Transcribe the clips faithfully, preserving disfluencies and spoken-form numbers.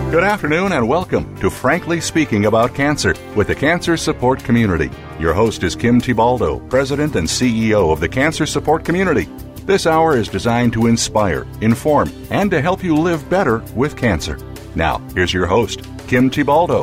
Good afternoon and welcome to Frankly Speaking About Cancer with the Cancer Support Community. Your host is Kim Tibaldo, President and C E O of the Cancer Support Community. This hour is designed to inspire, inform, and to help you live better with cancer. Now, here's your host, Kim Tibaldo.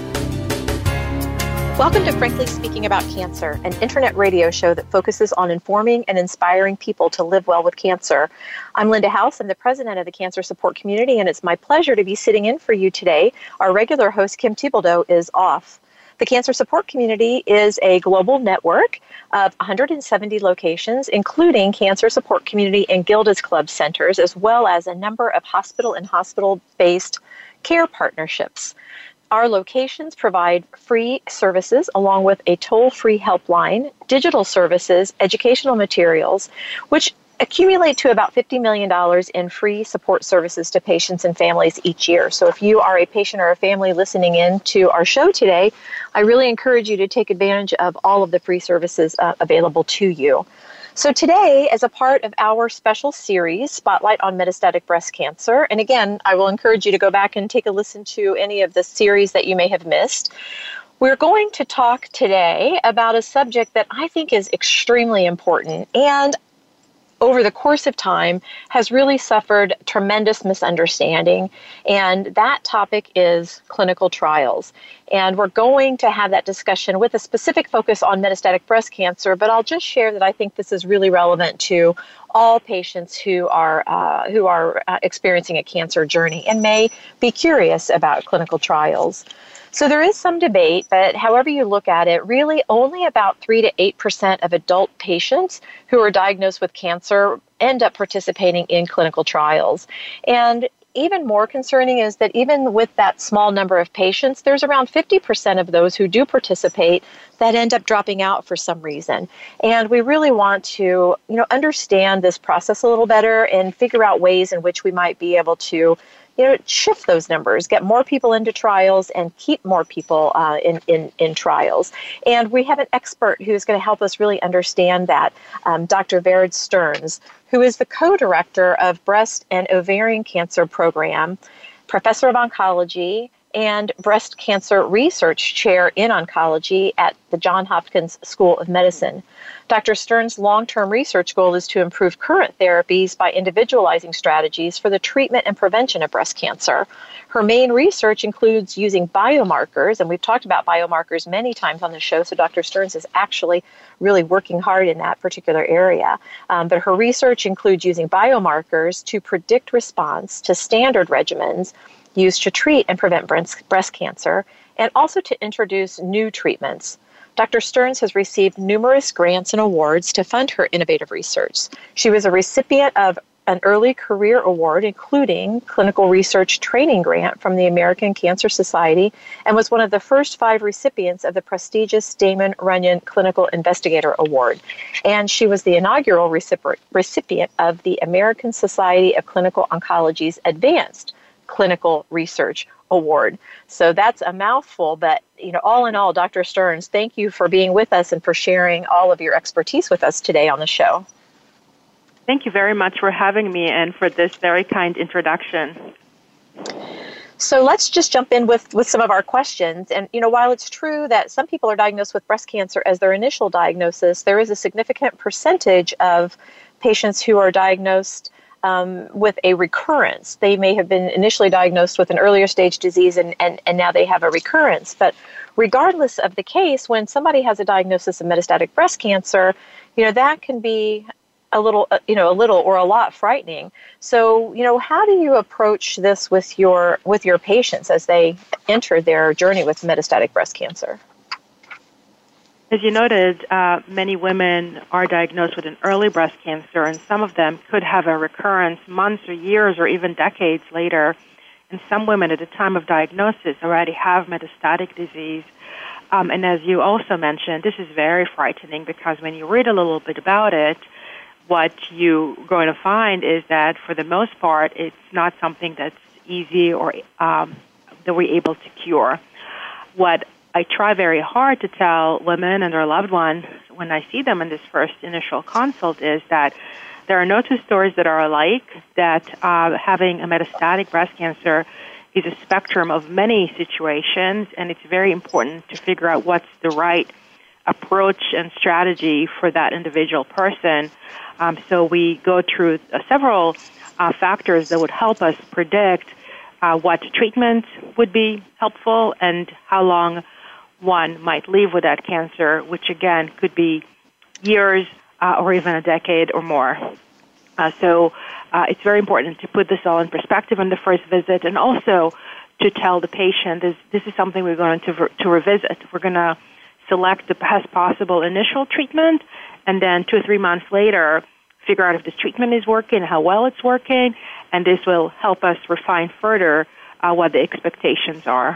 Welcome to Frankly Speaking About Cancer, an internet radio show that focuses on informing and inspiring people to live well with cancer. I'm Linda House. I'm the president of the Cancer Support Community, and it's my pleasure to be sitting in for you today. Our regular host, Kim Tibaldo, is off. The Cancer Support Community is a global network of one hundred seventy locations, including Cancer Support Community and Gilda's Club centers, as well as a number of hospital and hospital-based care partnerships. Our locations provide free services along with a toll-free helpline, digital services, educational materials, which accumulate to about fifty million dollars in free support services to patients and families each year. So if you are a patient or a family listening in to our show today, I really encourage you to take advantage of all of the free services uh, available to you. So today, as a part of our special series, Spotlight on Metastatic Breast Cancer, and again, I will encourage you to go back and take a listen to any of the series that you may have missed, we're going to talk today about a subject that I think is extremely important and over the course of time has really suffered tremendous misunderstanding, and that topic is clinical trials. And we're going to have that discussion with a specific focus on metastatic breast cancer, but I'll just share that I think this is really relevant to all patients who are uh, who are uh, experiencing a cancer journey and may be curious about clinical trials. So there is some debate, but however you look at it, really only about three to eight percent of adult patients who are diagnosed with cancer end up participating in clinical trials. And even more concerning is that even with that small number of patients, there's around fifty percent of those who do participate that end up dropping out for some reason. And we really want to, you know, understand this process a little better and figure out ways in which we might be able to you know, shift those numbers, get more people into trials, and keep more people uh, in, in, in trials. And we have an expert who's going to help us really understand that, um, Doctor Vered Stearns, who is the co-director of Breast and Ovarian Cancer Program, professor of oncology, and breast cancer research chair in oncology at the Johns Hopkins School of Medicine. Doctor Stearns' long-term research goal is to improve current therapies by individualizing strategies for the treatment and prevention of breast cancer. Her main research includes using biomarkers, and we've talked about biomarkers many times on the show, so Doctor Stearns is actually really working hard in that particular area. Um, but her research includes using biomarkers to predict response to standard regimens used to treat and prevent breast cancer, and also to introduce new treatments. Doctor Stearns has received numerous grants and awards to fund her innovative research. She was a recipient of an early career award, including Clinical Research Training Grant from the American Cancer Society, and was one of the first five recipients of the prestigious Damon Runyon Clinical Investigator Award. And she was the inaugural recipient of the American Society of Clinical Oncology's Advanced Clinical Research Award. So that's a mouthful, but you know, all in all, Doctor Stearns, thank you for being with us and for sharing all of your expertise with us today on the show. Thank you very much for having me and for this very kind introduction. So let's just jump in with, with some of our questions. And, you know, while it's true that some people are diagnosed with breast cancer as their initial diagnosis, there is a significant percentage of patients who are diagnosed Um, with a recurrence. They may have been initially diagnosed with an earlier stage disease and, and, and now they have a recurrence. But regardless of the case, when somebody has a diagnosis of metastatic breast cancer, you know, that can be a little, uh, you know, a little or a lot frightening. So, you know, how do you approach this with your with your patients as they enter their journey with metastatic breast cancer? As you noted, uh, many women are diagnosed with an early breast cancer, and some of them could have a recurrence months or years or even decades later. And some women at the time of diagnosis already have metastatic disease. Um, and as you also mentioned, this is very frightening because when you read a little bit about it, what you're going to find is that for the most part, it's not something that's easy or um, that we're able to cure. What I try very hard to tell women and their loved ones when I see them in this first initial consult is that there are no two stories that are alike, that uh, having a metastatic breast cancer is a spectrum of many situations, and it's very important to figure out what's the right approach and strategy for that individual person. Um, so we go through uh, several uh, factors that would help us predict uh, what treatment would be helpful and how long one might live with that cancer, which again could be years uh, or even a decade or more. Uh, so uh, it's very important to put this all in perspective in the first visit, and also to tell the patient this, this is something we're going to to revisit. We're going to select the best possible initial treatment, and then two or three months later, figure out if this treatment is working, how well it's working, and this will help us refine further uh, what the expectations are.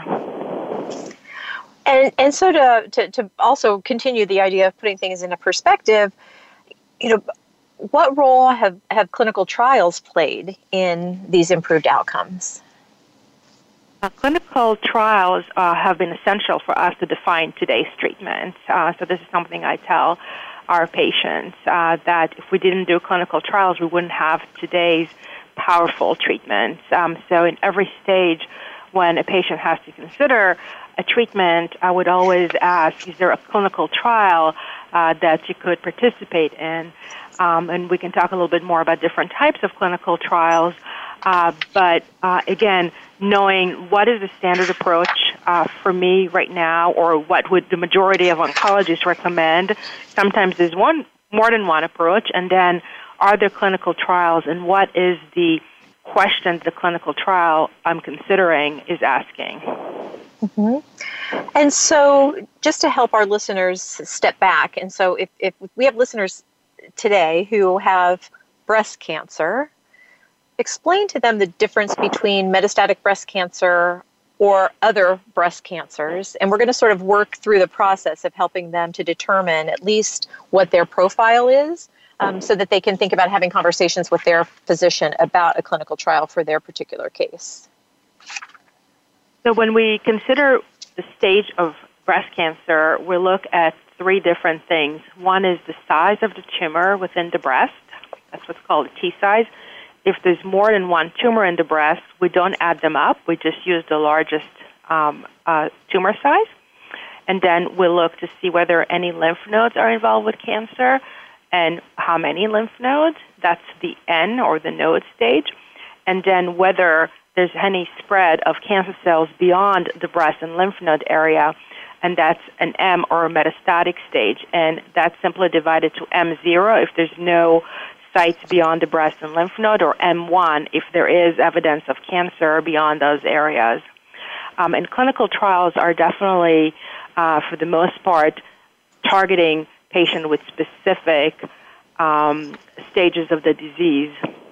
And and so to, to to also continue the idea of putting things into perspective, you know, what role have, have clinical trials played in these improved outcomes? Uh, clinical trials uh, have been essential for us to define today's treatment. Uh, so this is something I tell our patients, uh, that if we didn't do clinical trials, we wouldn't have today's powerful treatments. Um, so in every stage when a patient has to consider a treatment, I would always ask, is there a clinical trial uh, that you could participate in? Um, and we can talk a little bit more about different types of clinical trials. Uh, but uh, again, knowing what is the standard approach uh, for me right now, or what would the majority of oncologists recommend. Sometimes there's one, more than one approach, and then are there clinical trials, and what is the questions the clinical trial I'm considering is asking. Mm-hmm. And so just to help our listeners step back, and so if, if we have listeners today who have breast cancer, explain to them the difference between metastatic breast cancer or other breast cancers, and we're going to sort of work through the process of helping them to determine at least what their profile is, um, so that they can think about having conversations with their physician about a clinical trial for their particular case. So when we consider the stage of breast cancer, we look at three different things. One is the size of the tumor within the breast. That's what's called T size. If there's more than one tumor in the breast, we don't add them up. We just use the largest um, uh, tumor size. And then we look to see whether any lymph nodes are involved with cancer and how many lymph nodes. That's the N, or the node stage. And then whether there's any spread of cancer cells beyond the breast and lymph node area, and that's an M, or a metastatic stage. And that's simply divided to M zero if there's no sites beyond the breast and lymph node, or M one if there is evidence of cancer beyond those areas. Um, and clinical trials are definitely, uh, for the most part, targeting patients with specific um, stages of the disease.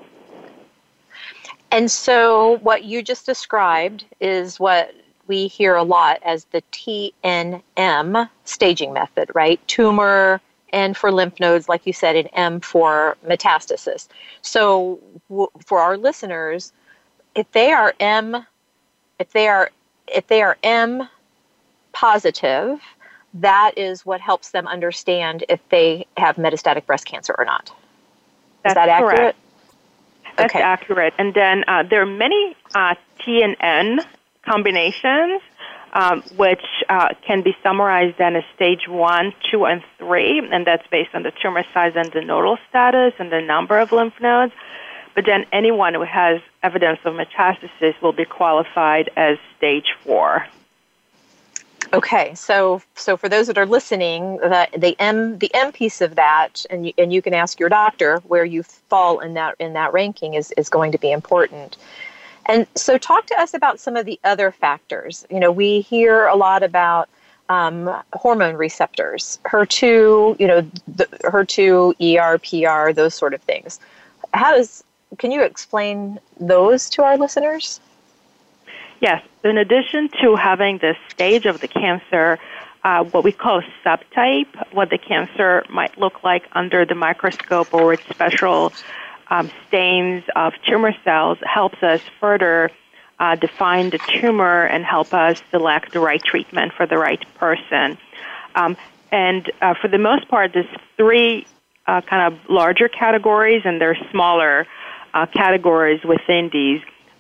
And so what you just described is what we hear a lot as the T N M staging method, right? Tumor, N for lymph nodes, like you said, and M for metastasis. So w- for our listeners, if they are M, if they are if they are M positive, that is what helps them understand if they have metastatic breast cancer or not. That's is that accurate? Correct. That's okay. accurate. And then uh, there are many uh, T and N combinations, um, which uh, can be summarized then as stage one, two, and three, and that's based on the tumor size and the nodal status and the number of lymph nodes. But then anyone who has evidence of metastasis will be qualified as stage four. Okay, so so for those that are listening, the the M the M piece of that, and you, and you can ask your doctor where you fall in that in that ranking is is going to be important. And so, talk to us about some of the other factors. You know, we hear a lot about um, hormone receptors, H E R two, you know, the H E R two, E R, P R, those sort of things. How does can you explain those to our listeners? Yes. In addition to having the stage of the cancer, uh, what we call subtype, what the cancer might look like under the microscope, or its special um, stains of tumor cells, helps us further uh, define the tumor and help us select the right treatment for the right person. Um, and uh, for the most part, there's three uh, kind of larger categories, and there are smaller uh, categories within these.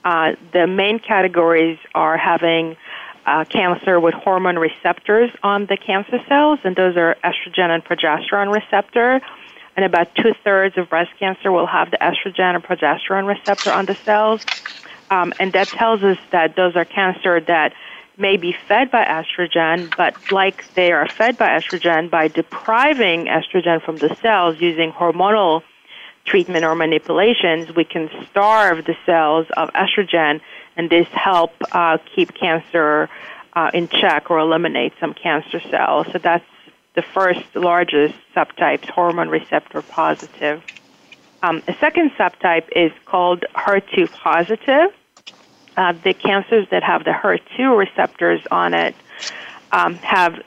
Uh, the main categories are having uh, cancer with hormone receptors on the cancer cells, and those are estrogen and progesterone receptor. And about two-thirds of breast cancer will have the estrogen and progesterone receptor on the cells. Um, and that tells us that those are cancer that may be fed by estrogen, but like they are fed by estrogen, by depriving estrogen from the cells using hormonal treatment or manipulations, we can starve the cells of estrogen, and this help uh, keep cancer uh, in check or eliminate some cancer cells. So that's the first largest subtype, hormone receptor positive. Um, a second subtype is called H E R two positive. Uh, the cancers that have the H E R two receptors on it um, have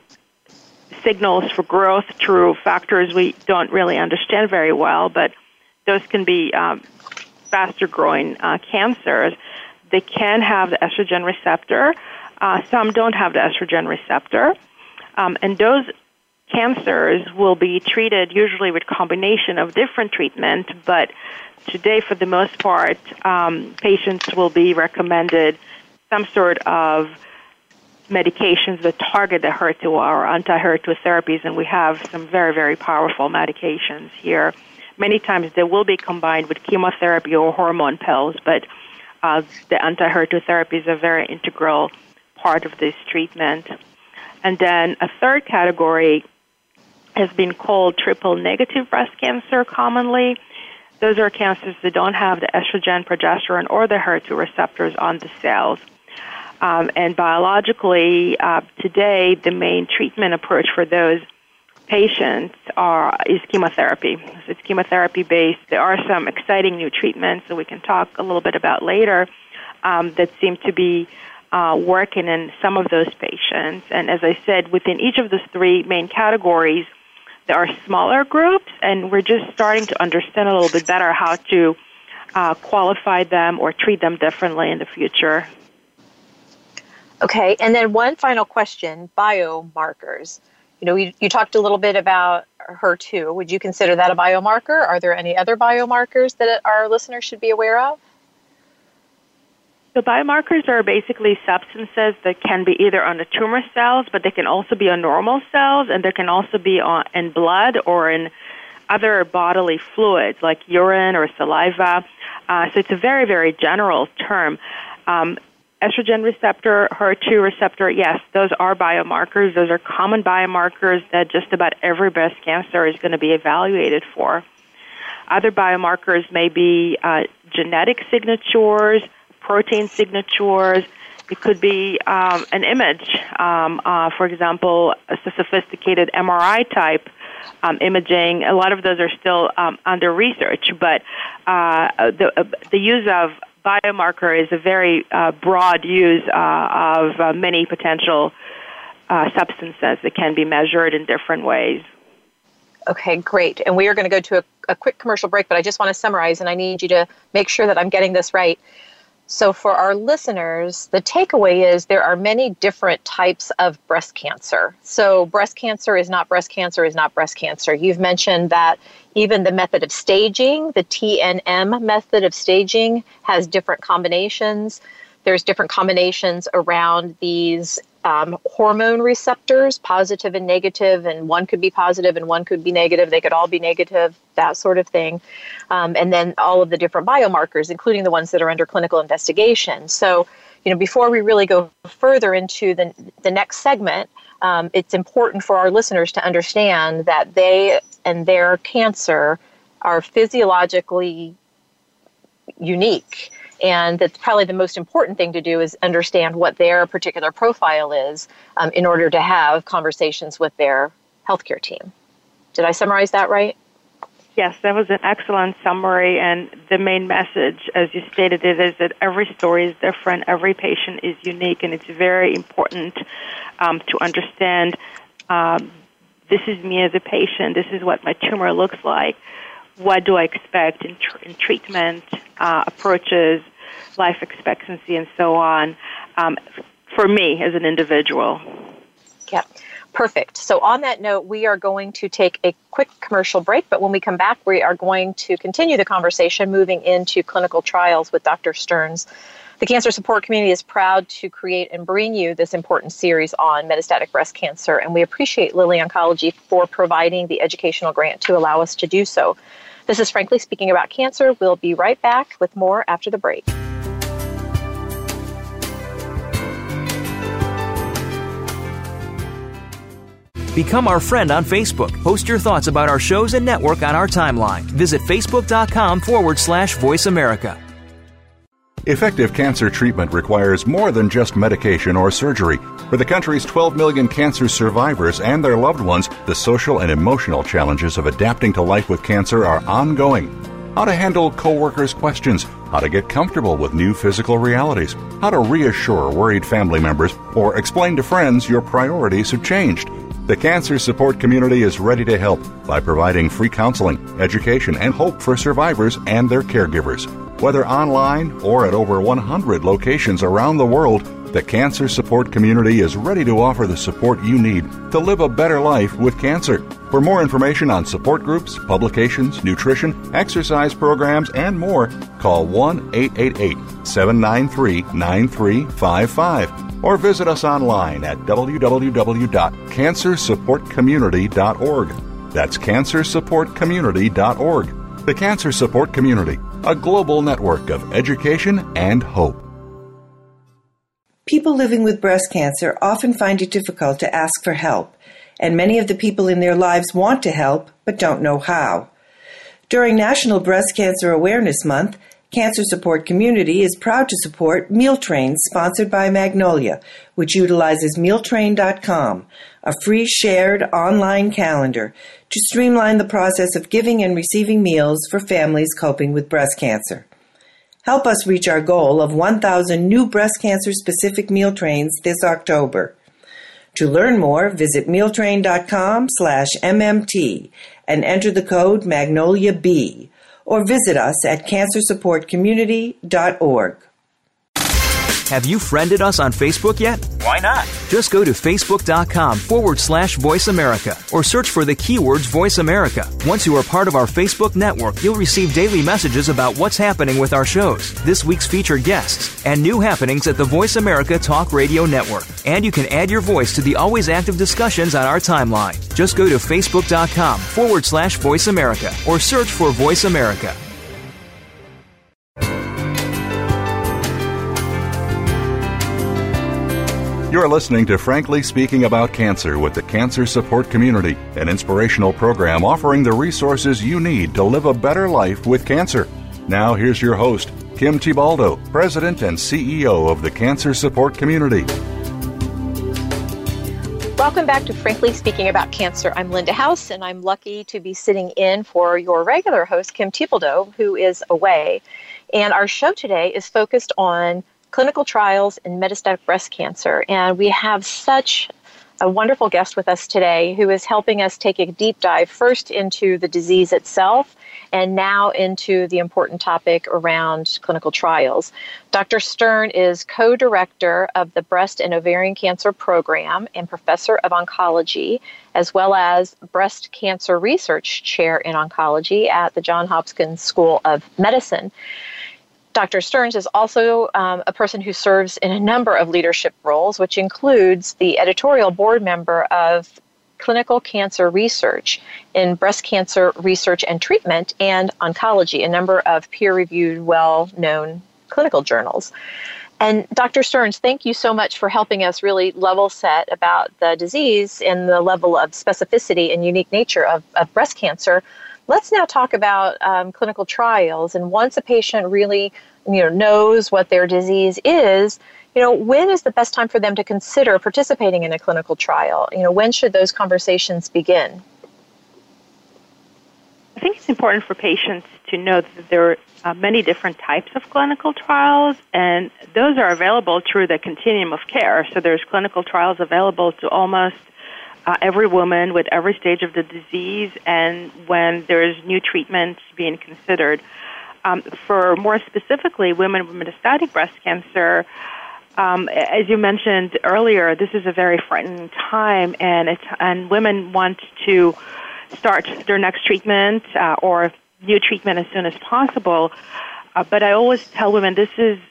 signals for growth through factors we don't really understand very well, but those can be um, faster growing uh, cancers. They can have the estrogen receptor. Uh, some don't have the estrogen receptor. Um, and those cancers will be treated usually with combination of different treatment, but today, for the most part, um, patients will be recommended some sort of medications that target the H E R two or anti-H E R two therapies, and we have some very, very powerful medications here. Many times they will be combined with chemotherapy or hormone pills, but uh, the anti-H E R two therapies are a very integral part of this treatment. And then a third category has been called triple-negative breast cancer commonly. Those are cancers that don't have the estrogen, progesterone, or the H E R two receptors on the cells. Um, and biologically, uh, today, the main treatment approach for those patients are is chemotherapy. So it's chemotherapy-based. There are some exciting new treatments that we can talk a little bit about later um, that seem to be uh, working in some of those patients. And as I said, within each of those three main categories, there are smaller groups, and we're just starting to understand a little bit better how to uh, qualify them or treat them differently in the future. Okay, and then one final question, biomarkers. You know, you, you talked a little bit about H E R two. Would you consider that a biomarker? Are there any other biomarkers that our listeners should be aware of? So biomarkers are basically substances that can be either on the tumor cells, but they can also be on normal cells, and they can also be on, in blood or in other bodily fluids like urine or saliva. Uh, so it's a very, very general term. Um, estrogen receptor, H E R two receptor, yes, those are biomarkers. Those are common biomarkers that just about every breast cancer is going to be evaluated for. Other biomarkers may be uh, genetic signatures, protein signatures. It could be um, an image, um, uh, for example, a sophisticated M R I type um, imaging. A lot of those are still um, under research, but uh, the, uh, the use of biomarker is a very uh, broad use uh, of uh, many potential uh, substances that can be measured in different ways. Okay, great. And we are going to go to a, a quick commercial break, but I just want to summarize, and I need you to make sure that I'm getting this right. So for our listeners, the takeaway is there are many different types of breast cancer. So breast cancer is not breast cancer is not breast cancer. You've mentioned that even the method of staging, the T N M method of staging, has different combinations. There's different combinations around these um, hormone receptors, positive and negative, and one could be positive and one could be negative. They could all be negative, that sort of thing. Um, and then all of the different biomarkers, including the ones that are under clinical investigation. So, you know, before we really go further into the, the next segment, um, it's important for our listeners to understand that they and their cancer are physiologically unique. And that's probably the most important thing to do is understand what their particular profile is um, in order to have conversations with their healthcare team. Did I summarize that right? Yes, that was an excellent summary. And the main message, as you stated it, is that every story is different. Every patient is unique. And it's very important um, to understand um, this is me as a patient. This is what my tumor looks like. What do I expect in, tr- in treatment uh, approaches, life expectancy, and so on, um, for me as an individual? Yeah, perfect. So on that note, we are going to take a quick commercial break, but when we come back, we are going to continue the conversation moving into clinical trials with Doctor Stearns. The Cancer Support Community is proud to create and bring you this important series on metastatic breast cancer, and we appreciate Lilly Oncology for providing the educational grant to allow us to do so. This is Frankly Speaking About Cancer. We'll be right back with more after the break. Become our friend on Facebook. Post your thoughts about our shows and network on our timeline. Visit facebook.com forward slash Voice America. Effective cancer treatment requires more than just medication or surgery. For the country's twelve million cancer survivors and their loved ones, the social and emotional challenges of adapting to life with cancer are ongoing. How to handle coworkers' questions, how to get comfortable with new physical realities, how to reassure worried family members, or explain to friends your priorities have changed. The Cancer Support Community is ready to help by providing free counseling, education, and hope for survivors and their caregivers. Whether online or at over one hundred locations around the world, the Cancer Support Community is ready to offer the support you need to live a better life with cancer. For more information on support groups, publications, nutrition, exercise programs, and more, call one eight eight eight, seven nine three, nine three five five or visit us online at w w w dot cancer support community dot org. That's cancer support community dot org. The Cancer Support Community, a global network of education and hope. People living with breast cancer often find it difficult to ask for help, and many of the people in their lives want to help but don't know how. During National Breast Cancer Awareness Month, Cancer Support Community is proud to support Meal Train, sponsored by Magnolia, which utilizes meal train dot com, a free shared online calendar to streamline the process of giving and receiving meals for families coping with breast cancer. Help us reach our goal of one thousand new breast cancer-specific meal trains this October. To learn more, visit meal train dot com slash M M T and enter the code Magnolia B, or visit us at cancer support community dot org. Have you friended us on Facebook yet? Why not? Just go to facebook.com forward slash Voice America or search for the keywords Voice America. Once you are part of our Facebook network, you'll receive daily messages about what's happening with our shows, this week's featured guests, and new happenings at the Voice America Talk Radio Network. And you can add your voice to the always active discussions on our timeline. Just go to facebook.com forward slash Voice America or search for Voice America. You're listening to Frankly Speaking About Cancer with the Cancer Support Community, an inspirational program offering the resources you need to live a better life with cancer. Now here's your host, Kim Tibaldo, President and C E O of the Cancer Support Community. Welcome back to Frankly Speaking About Cancer. I'm Linda House, and I'm lucky to be sitting in for your regular host, Kim Tibaldo, who is away. And our show today is focused on clinical trials in metastatic breast cancer. And we have such a wonderful guest with us today who is helping us take a deep dive first into the disease itself and now into the important topic around clinical trials. Doctor Stern is co-director of the Breast and Ovarian Cancer Program and professor of oncology, as well as breast cancer research chair in oncology at the Johns Hopkins School of Medicine. Doctor Stearns is also um, a person who serves in a number of leadership roles, which includes the editorial board member of Clinical Cancer Research in Breast Cancer Research and Treatment and Oncology, a number of peer-reviewed, well-known clinical journals. And Doctor Stearns, thank you so much for helping us really level set about the disease and the level of specificity and unique nature of, of breast cancer. Let's now talk about um, clinical trials. And once a patient really, you know, knows what their disease is, you know, when is the best time for them to consider participating in a clinical trial? You know, when should those conversations begin? I think it's important for patients to know that there are uh, many different types of clinical trials, and those are available through the continuum of care. So there's clinical trials available to almost Uh, every woman with every stage of the disease and when there's new treatment being considered. Um, for more specifically, women with metastatic breast cancer, um, as you mentioned earlier, this is a very frightening time, and it's, and women want to start their next treatment uh, or new treatment as soon as possible. Uh, but I always tell women this is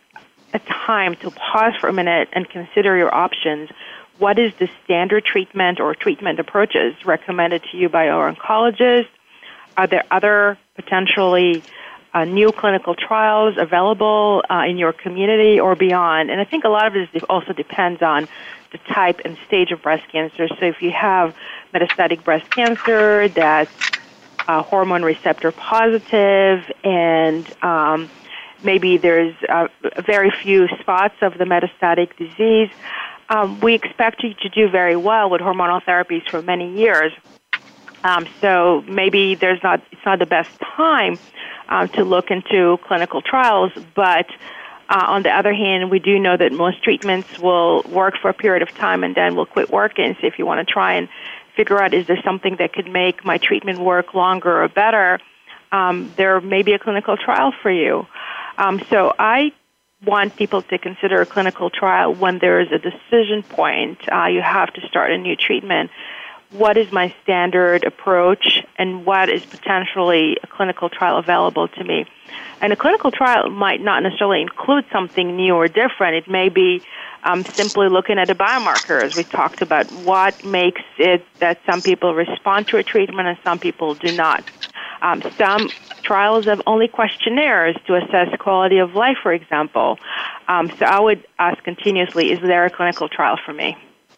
a time to pause for a minute and consider your options. What is the standard treatment or treatment approaches recommended to you by your oncologist? Are there other potentially uh, new clinical trials available uh, in your community or beyond? And I think a lot of this also depends on the type and stage of breast cancer. So if you have metastatic breast cancer that's uh, hormone receptor positive and um, maybe there's uh, very few spots of the metastatic disease, um, we expect you to do very well with hormonal therapies for many years. Um, so maybe there's not it's not the best time uh, to look into clinical trials, but uh, on the other hand, we do know that most treatments will work for a period of time and then will quit working. So if you want to try and figure out, is there something that could make my treatment work longer or better, um, there may be a clinical trial for you. Um, so I want people to consider a clinical trial when there is a decision point. Uh, you have to start a new treatment. What is my standard approach, and what is potentially a clinical trial available to me? And a clinical trial might not necessarily include something new or different. It may be um, simply looking at the biomarkers. We talked about what makes it that some people respond to a treatment and some people do not. Um, some trials have only questionnaires to assess quality of life, for example. Um, so I would ask continuously, is there a clinical trial for me?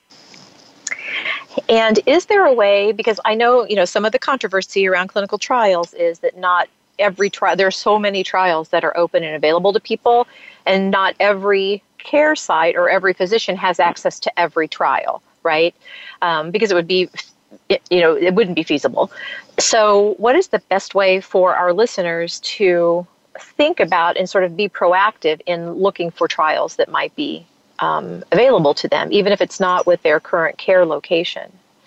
And is there a way, because I know, you know, some of the controversy around clinical trials is that not every trial, there are so many trials that are open and available to people, and not every care site or every physician has access to every trial, right? Um, because it would be, it, you know, it wouldn't be feasible. So what is the best way for our listeners to think about and sort of be proactive in looking for trials that might be Um, available to them, even if it's not with their current care location?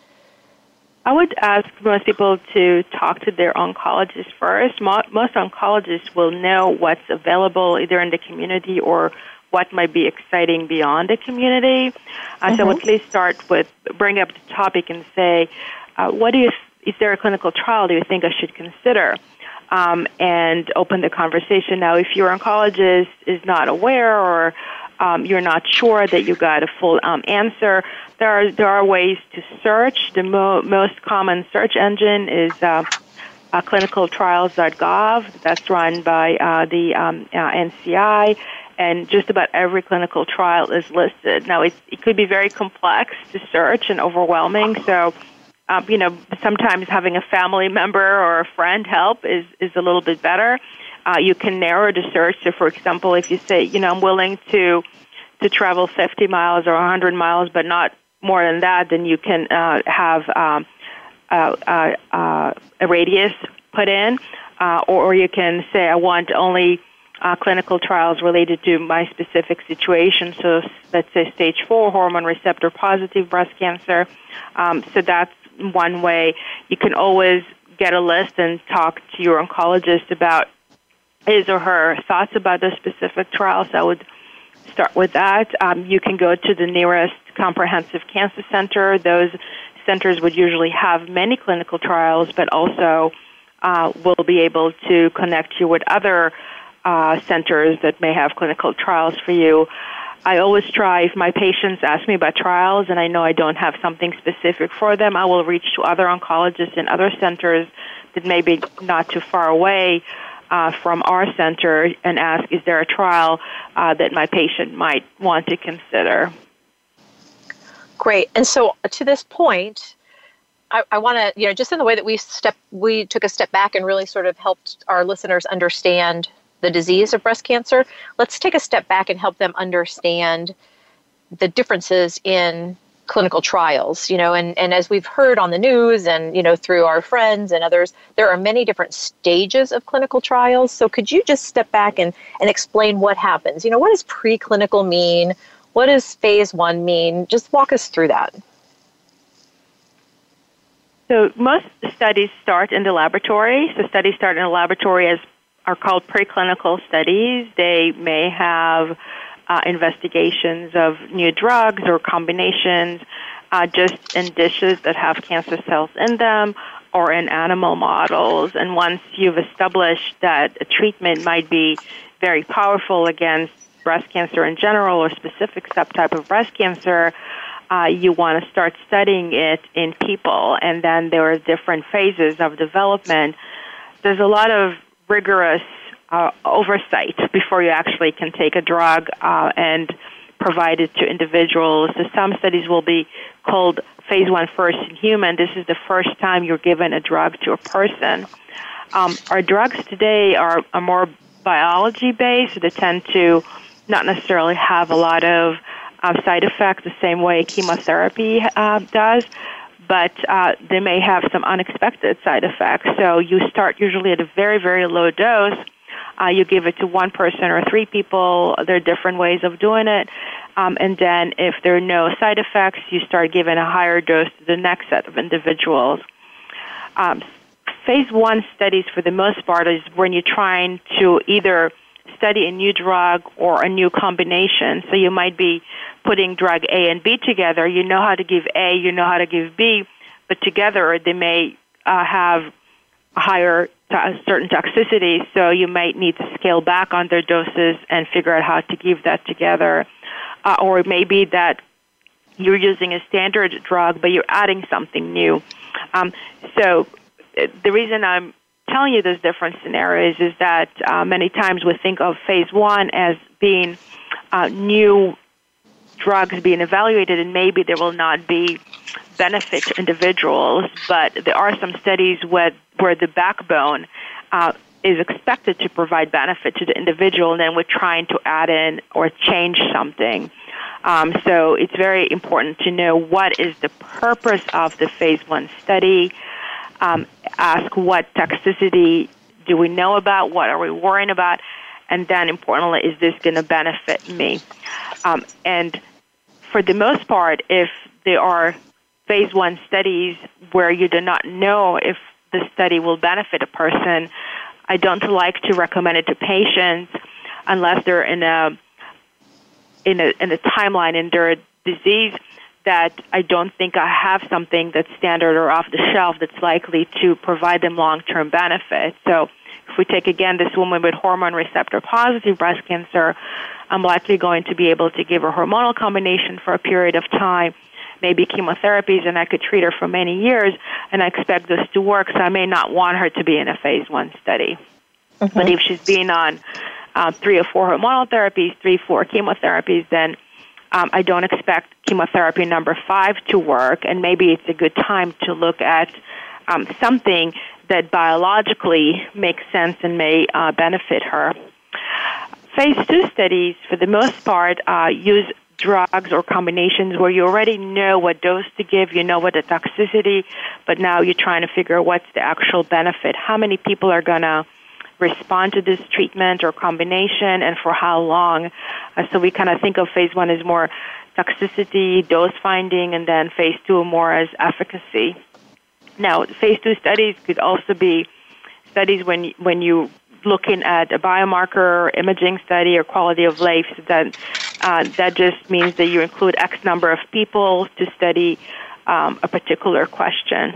I would ask most people to talk to their oncologist first. Mo- most oncologists will know what's available either in the community or what might be exciting beyond the community. Uh, mm-hmm. So at least start with, bring up the topic and say, uh, what do you, is there a clinical trial do you think I should consider? Um, and open the conversation. Now, if your oncologist is not aware or Um, you're not sure that you got a full um, answer, there are there are ways to search. The mo- most common search engine is uh, uh, clinical trials dot gov. That's run by uh, the um, uh, N C I, and just about every clinical trial is listed. Now, it, it could be very complex to search and overwhelming, so um, you know, sometimes having a family member or a friend help is, is a little bit better. Uh, you can narrow the search. So, for example, if you say, you know, I'm willing to to travel fifty miles or one hundred miles, but not more than that, then you can uh, have um, uh, uh, uh, a radius put in, uh, or, or you can say, I want only uh, clinical trials related to my specific situation. So, let's say stage four, hormone receptor positive breast cancer. Um, so that's one way. You can always get a list and talk to your oncologist about his or her thoughts about the specific trials. I would start with that. Um, you can go to the nearest comprehensive cancer center. Those centers would usually have many clinical trials, but also uh, will be able to connect you with other uh, centers that may have clinical trials for you. I always try, if my patients ask me about trials and I know I don't have something specific for them, I will reach to other oncologists in other centers that may be not too far away Uh, from our center and ask, is there a trial uh, that my patient might want to consider? Great. And so to this point, I, I want to, you know, just in the way that we step, we took a step back and really sort of helped our listeners understand the disease of breast cancer. Let's take a step back and help them understand the differences in clinical trials, you know, and, and as we've heard on the news and, you know, through our friends and others, there are many different stages of clinical trials. So could you just step back and, and explain what happens? You know, what does preclinical mean? What does phase one mean? Just walk us through that. So most studies start in the laboratory. So studies start in the laboratory as are called preclinical studies. They may have Uh, investigations of new drugs or combinations uh, just in dishes that have cancer cells in them or in animal models. And once you've established that a treatment might be very powerful against breast cancer in general or specific subtype of breast cancer, uh, you want to start studying it in people, and then there are different phases of development. There's a lot of rigorous uh, oversight before you actually can take a drug uh, and provide it to individuals. So some studies will be called phase one first in human. This is the first time you're given a drug to a person. Um, our drugs today are, are more biology-based. They tend to not necessarily have a lot of um, side effects the same way chemotherapy uh, does, but uh, they may have some unexpected side effects. So you start usually at a very, very low dose. Uh, you give it to one person or three people. There are different ways of doing it. Um, and then if there are no side effects, you start giving a higher dose to the next set of individuals. Um, phase one studies, for the most part, is when you're trying to either study a new drug or a new combination. So you might be putting drug A and B together. You know how to give A, you know how to give B, but together they may uh, have a higher to- certain toxicity, so you might need to scale back on their doses and figure out how to give that together. Uh, or it may be that you're using a standard drug, but you're adding something new. Um, so uh, the reason I'm telling you those different scenarios is that uh, many times we think of phase one as being uh, new drugs being evaluated, and maybe there will not be benefit to individuals, but there are some studies where, where the backbone uh, is expected to provide benefit to the individual, and then we're trying to add in or change something. Um, so it's very important to know what is the purpose of the phase one study. Um, ask what toxicity do we know about, what are we worrying about, and then importantly, is this going to benefit me? Um, and for the most part, if there are phase one studies where you do not know if the study will benefit a person, I don't like to recommend it to patients unless they're in a in a in a timeline in their disease that I don't think I have something that's standard or off the shelf that's likely to provide them long-term benefit. So if we take, again, this woman with hormone receptor-positive breast cancer, I'm likely going to be able to give her hormonal combination for a period of time, maybe chemotherapies, and I could treat her for many years, and I expect this to work, so I may not want her to be in a phase one study. Mm-hmm. But if she's been on uh, three or four hormonal therapies, three, four chemotherapies, then um, I don't expect chemotherapy number five to work, and maybe it's a good time to look at um, something that biologically makes sense and may uh, benefit her. Phase two studies, for the most part, uh, use drugs or combinations where you already know what dose to give, you know what the toxicity, but now you're trying to figure out what's the actual benefit. How many people are going to respond to this treatment or combination, and for how long? Uh, so we kind of think of phase one as more toxicity, dose finding, and then phase two more as efficacy. Now, phase two studies could also be studies when when you looking at a biomarker, imaging study, or quality of life. So that uh, that just means that you include X number of people to study um, a particular question.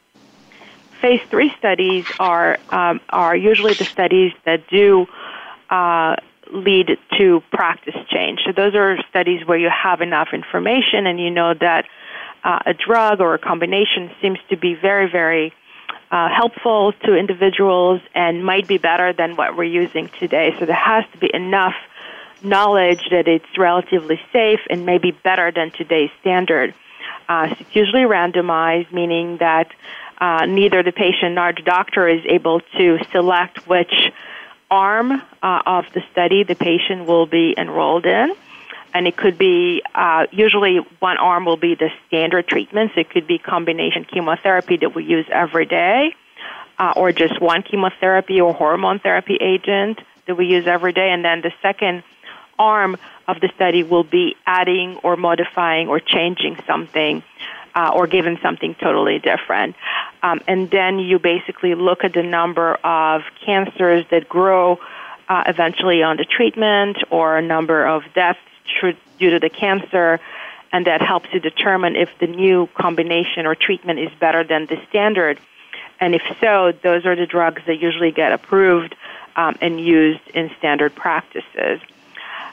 Phase three studies are um, are usually the studies that do uh, lead to practice change. So those are studies where you have enough information and you know that uh, a drug or a combination seems to be very, very uh, helpful to individuals and might be better than what we're using today. So there has to be enough knowledge that it's relatively safe and maybe better than today's standard. Uh, so it's usually randomized, meaning that Uh, neither the patient nor the doctor is able to select which arm uh, of the study the patient will be enrolled in. And it could be, uh, usually one arm will be the standard treatments. It could be combination chemotherapy that we use every day, uh, or just one chemotherapy or hormone therapy agent that we use every day. And then the second arm of the study will be adding or modifying or changing something, Uh, or given something totally different. Um, and then you basically look at the number of cancers that grow uh, eventually on the treatment or a number of deaths due to the cancer, and that helps you determine if the new combination or treatment is better than the standard. And if so, those are the drugs that usually get approved um, and used in standard practices.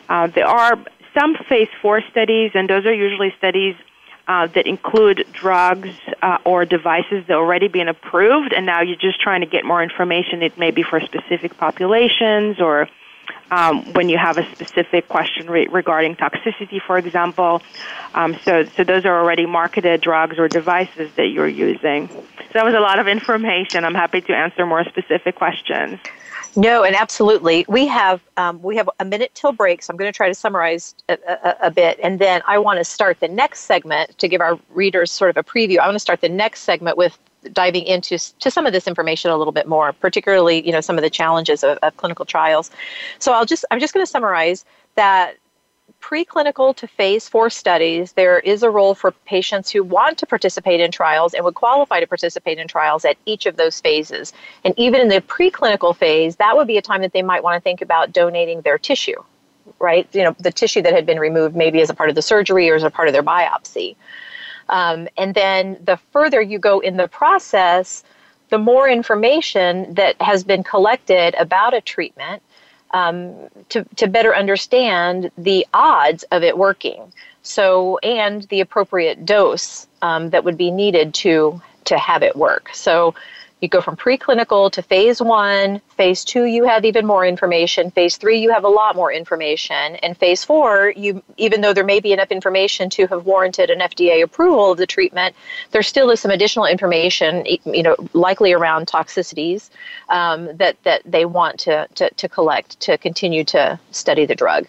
Uh, there are some phase four studies, and those are usually studies uh, that include drugs uh, or devices that are already been approved, and now you're just trying to get more information. It may be for specific populations or um, when you have a specific question re- regarding toxicity, for example. Um, so, so those are already marketed drugs or devices that you're using. So that was a lot of information. I'm happy to answer more specific questions. No, and absolutely. We have um, we have a minute till break, so I'm going to try to summarize a, a, a bit, and then I want to start the next segment to give our readers sort of a preview. I want to start the next segment with diving into to some of this information a little bit more, particularly, you know, some of the challenges of, of clinical trials. So I'll just I'm just going to summarize that. Preclinical to phase four studies, there is a role for patients who want to participate in trials and would qualify to participate in trials at each of those phases. And even in the preclinical phase, that would be a time that they might want to think about donating their tissue, right? You know, the tissue that had been removed maybe as a part of the surgery or as a part of their biopsy. Um, and then the further you go in the process, the more information that has been collected about a treatment Um, to, to better understand the odds of it working. So, and the appropriate dose um, that would be needed to to have it work. So you go from preclinical to phase one, phase two, you have even more information. Phase three, you have a lot more information. And phase four, you, even though there may be enough information to have warranted an F D A approval of the treatment, there still is some additional information, you know, likely around toxicities um, that, that they want to, to, to collect to continue to study the drug.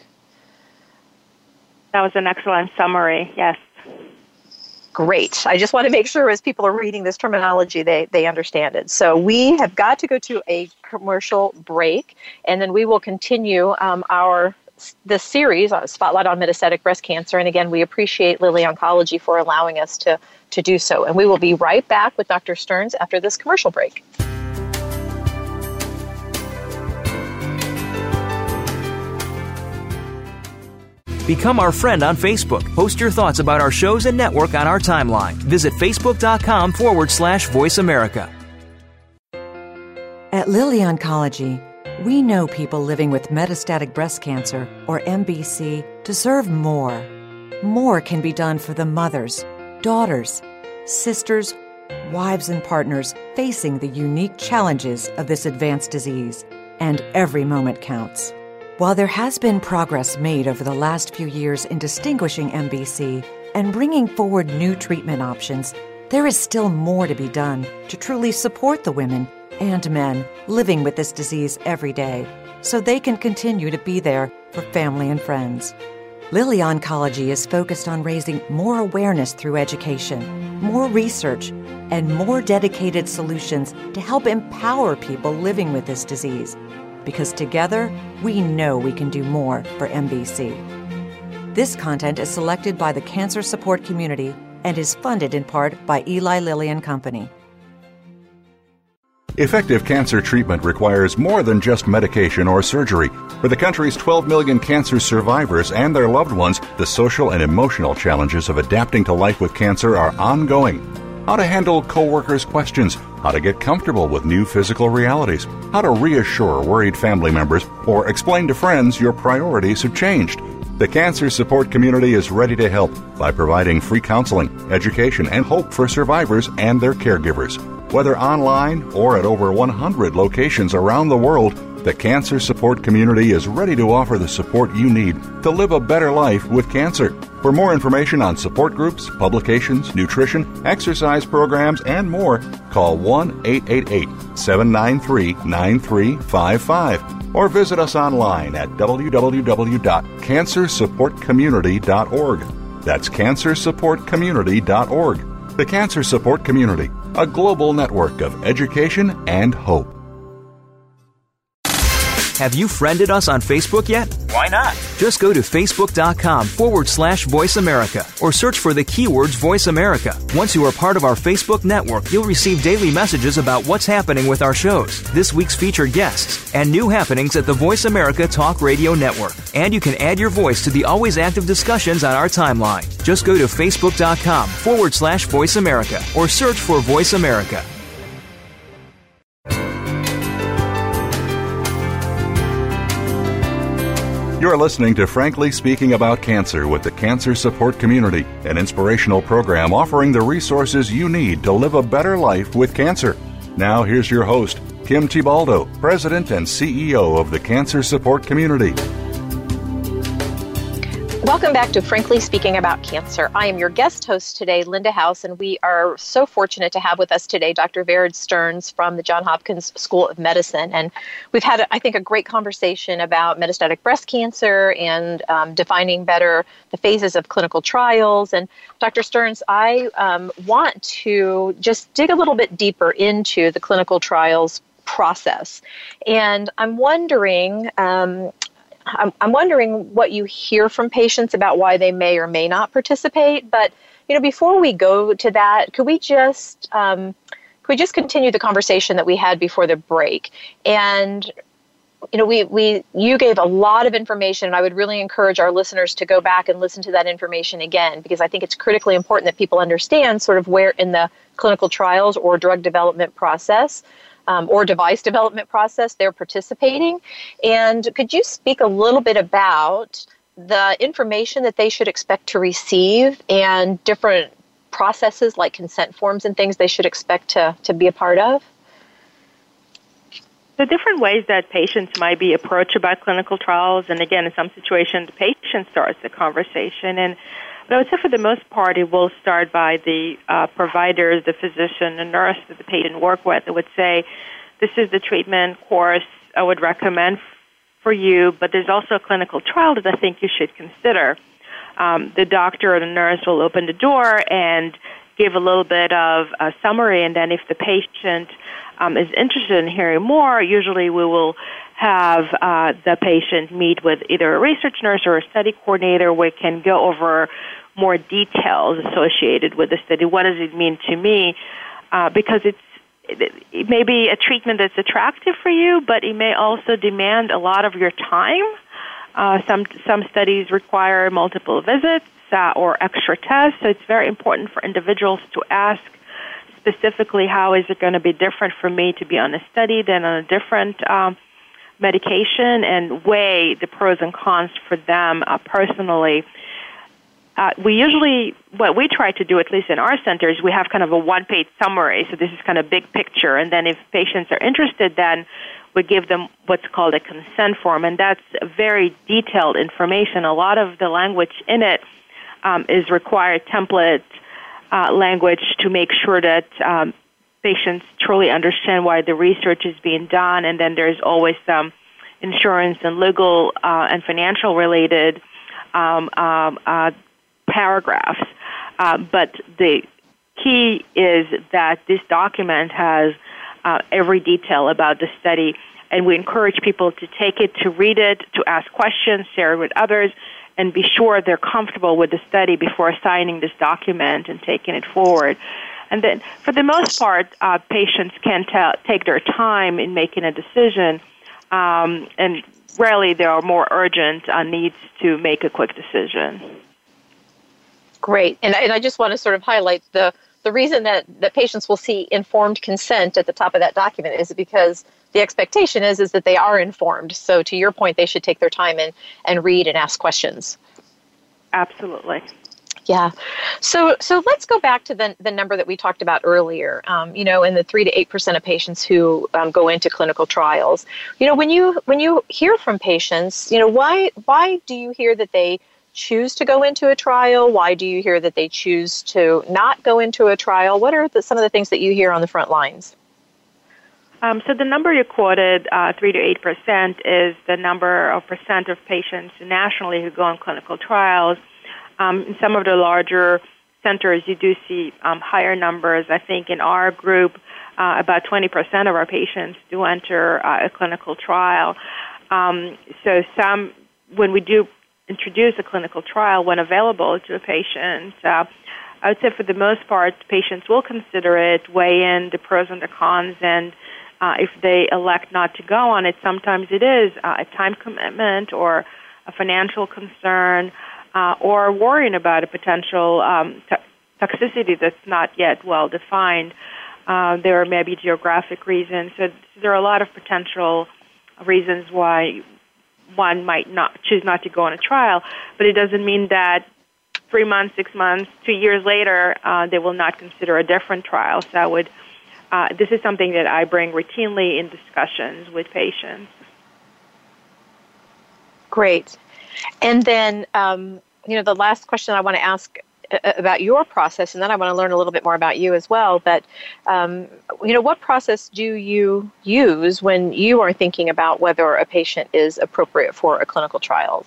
That was an excellent summary, yes. Great. I just want to make sure as people are reading this terminology, they, they understand it. So we have got to go to a commercial break, and then we will continue um, our this series, uh, Spotlight on Metastatic Breast Cancer. And again, we appreciate Lilly Oncology for allowing us to, to do so. And we will be right back with Doctor Stearns after this commercial break. Become our friend on Facebook. Post your thoughts about our shows and network on our timeline. Visit facebook.com forward slash Voice America. At Lilly Oncology, we know people living with metastatic breast cancer, or M B C, deserve more. More can be done for the mothers, daughters, sisters, wives, and partners facing the unique challenges of this advanced disease. And every moment counts. While there has been progress made over the last few years in distinguishing M B C and bringing forward new treatment options, there is still more to be done to truly support the women and men living with this disease every day so they can continue to be there for family and friends. Lilly Oncology is focused on raising more awareness through education, more research, and more dedicated solutions to help empower people living with this disease. Because together, we know we can do more for M B C. This content is selected by the Cancer Support Community and is funded in part by Eli Lilly and Company. Effective cancer treatment requires more than just medication or surgery. For the country's twelve million cancer survivors and their loved ones, the social and emotional challenges of adapting to life with cancer are ongoing. How to handle coworkers' questions, how to get comfortable with new physical realities, how to reassure worried family members, or explain to friends your priorities have changed. The Cancer Support Community is ready to help by providing free counseling, education, and hope for survivors and their caregivers. Whether online or at over one hundred locations around the world, the Cancer Support Community is ready to offer the support you need to live a better life with cancer. For more information on support groups, publications, nutrition, exercise programs, and more, call one eight eight eight, seven nine three, nine three five five or visit us online at w w w dot cancer support community dot org. That's cancer support community dot org. The Cancer Support Community, a global network of education and hope. Have you friended us on Facebook yet? Why not? Just go to facebook.com forward slash Voice America or search for the keywords Voice America. Once you are part of our Facebook network, you'll receive daily messages about what's happening with our shows, this week's featured guests, and new happenings at the Voice America Talk Radio Network. And you can add your voice to the always active discussions on our timeline. Just go to facebook.com forward slash Voice America or search for Voice America. You're listening to Frankly Speaking About Cancer with the Cancer Support Community, an inspirational program offering the resources you need to live a better life with cancer. Now here's your host, Kim Thiboldeaux, President and C E O of the Cancer Support Community. Welcome back to Frankly Speaking About Cancer. I am your guest host today, Linda House, and we are so fortunate to have with us today Doctor Vered Stearns from the Johns Hopkins School of Medicine. And we've had, I think, a great conversation about metastatic breast cancer and um, defining better the phases of clinical trials. And Doctor Stearns, I um, want to just dig a little bit deeper into the clinical trials process. And I'm wondering... Um, I'm, I'm wondering what you hear from patients about why they may or may not participate. But, you know, before we go to that, could we just um, could we just continue the conversation that we had before the break? And, you know, we, we you gave a lot of information, and I would really encourage our listeners to go back and listen to that information again, because I think it's critically important that people understand sort of where in the clinical trials or drug development process Um, or device development process they're participating. And could you speak a little bit about the information that they should expect to receive and different processes like consent forms and things they should expect to, to be a part of? The different ways that patients might be approached about clinical trials, and again, in some situations, the patient starts the conversation. And but I would say for the most part, it will start by the uh, providers, the physician, the nurse that the patient work with. It would say, this is the treatment course I would recommend for you, but there's also a clinical trial that I think you should consider. Um, the doctor or the nurse will open the door and give a little bit of a summary, and then if the patient um, is interested in hearing more, usually we will have uh, the patient meet with either a research nurse or a study coordinator where we can go over more details associated with the study. What does it mean to me? Uh, because it's it, it may be a treatment that's attractive for you, but it may also demand a lot of your time. Uh, some some studies require multiple visits uh, or extra tests, so it's very important for individuals to ask specifically how is it going to be different for me to be on a study than on a different um, medication, and weigh the pros and cons for them uh, personally. Uh, we usually, what we try to do, at least in our centers, we have kind of a one-page summary. So this is kind of big picture. And then if patients are interested, then we give them what's called a consent form. And that's very detailed information. A lot of the language in it um, is required template uh, language to make sure that um, patients truly understand why the research is being done. And then there's always some insurance and legal uh, and financial related um, um, uh, paragraphs. Uh, but the key is that this document has uh, every detail about the study, and we encourage people to take it, to read it, to ask questions, share it with others, and be sure they're comfortable with the study before signing this document and taking it forward. And then, for the most part, uh, patients can ta- take their time in making a decision, um, and rarely there are more urgent uh, needs to make a quick decision. Great. And, and I just want to sort of highlight the, the reason that, that patients will see informed consent at the top of that document is because the expectation is, is that they are informed. So to your point, they should take their time and, and read and ask questions. Absolutely. Yeah. So so let's go back to the the number that we talked about earlier, um, you know, in the three to eight percent of patients who um, go into clinical trials. You know, when you when you hear from patients, you know, why why do you hear that they choose to go into a trial? Why do you hear that they choose to not go into a trial? What are the, some of the things that you hear on the front lines? Um, so the number you quoted, uh, three to eight percent, is the number of percent of patients nationally who go on clinical trials. Um, in some of the larger centers, you do see um, higher numbers. I think in our group, uh, about twenty percent of our patients do enter uh, a clinical trial. Um, so some, when we do introduce a clinical trial, when available to a patient, uh, I would say for the most part, patients will consider it, weigh in the pros and the cons, and uh, if they elect not to go on it, sometimes it is uh, a time commitment or a financial concern, Uh, or worrying about a potential um, to- toxicity that's not yet well defined. Uh, there may be geographic reasons. So there are a lot of potential reasons why one might not choose not to go on a trial, but it doesn't mean that three months, six months, two years later, uh, they will not consider a different trial. So I would, uh, this is something that I bring routinely in discussions with patients. Great. And then, um, you know, the last question I want to ask about your process, and then I want to learn a little bit more about you as well. But, um, you know, what process do you use when you are thinking about whether a patient is appropriate for a clinical trial?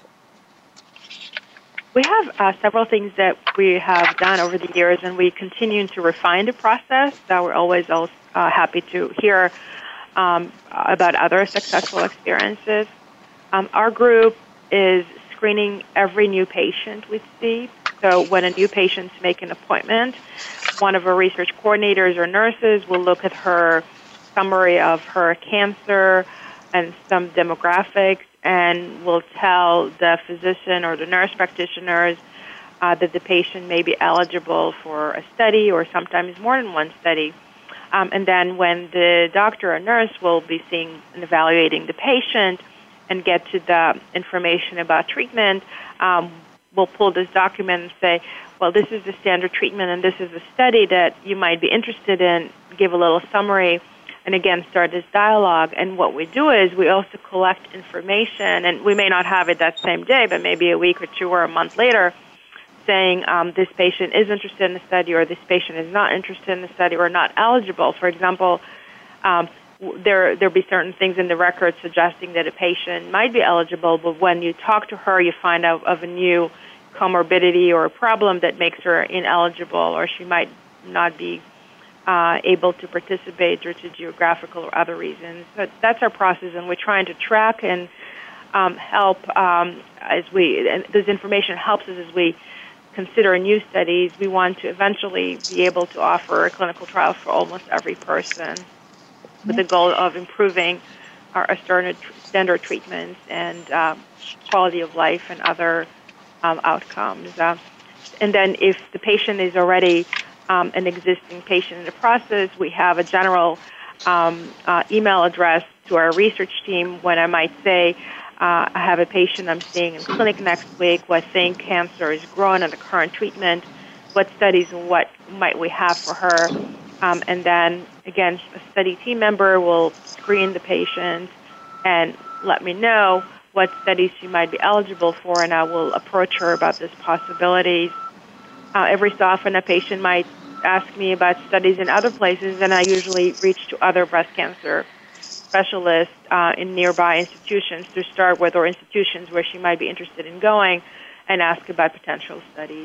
We have uh, several things that we have done over the years, and we continue to refine the process. So we're always uh, happy to hear um, about other successful experiences. Um, our group is screening every new patient we see. So when a new patient makes an appointment, one of our research coordinators or nurses will look at her summary of her cancer and some demographics, and will tell the physician or the nurse practitioners uh, that the patient may be eligible for a study or sometimes more than one study. Um, and then when the doctor or nurse will be seeing and evaluating the patient and get to the information about treatment, um, we'll pull this document and say, well, this is the standard treatment and this is the study that you might be interested in, give a little summary, and again, start this dialogue. And what we do is we also collect information, and we may not have it that same day, but maybe a week or two or a month later, saying um, this patient is interested in the study or this patient is not interested in the study or not eligible. For example, um, there there'll be certain things in the record suggesting that a patient might be eligible, but when you talk to her, you find out of a new comorbidity or a problem that makes her ineligible, or she might not be uh, able to participate due to geographical or other reasons. But that's our process, and we're trying to track and um, help um, as we, and this information helps us as we consider new studies. We want to eventually be able to offer a clinical trial for almost every person, with the goal of improving our standard, standard treatments and um, quality of life and other um, outcomes. Uh, and then if the patient is already um, an existing patient in the process, we have a general um, uh, email address to our research team when I might say, uh, I have a patient I'm seeing in clinic next week who I think cancer is growing under current treatment. What studies and what might we have for her? Um, and then, again, a study team member will screen the patient and let me know what studies she might be eligible for, and I will approach her about these possibilities. Uh, every so often, a patient might ask me about studies in other places, and I usually reach to other breast cancer specialists uh, in nearby institutions to start with, or institutions where she might be interested in going, and ask about potential studies.